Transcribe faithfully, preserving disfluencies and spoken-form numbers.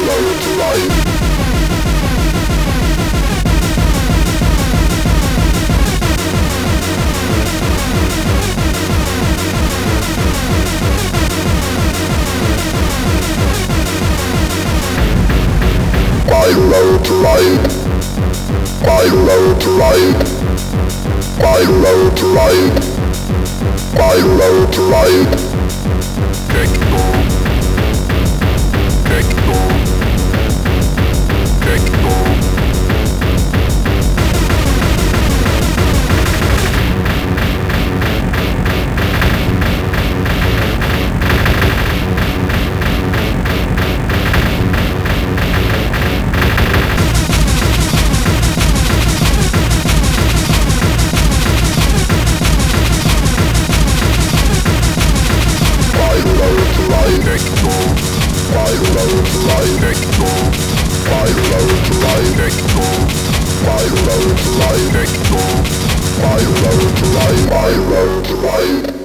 My road to life, my road to life, my road to life, my road to life. Techno, techno, techno. Techno, my road to life. Techno, my road to life. Techno, my road to life. Techno, my road to life. My road to life.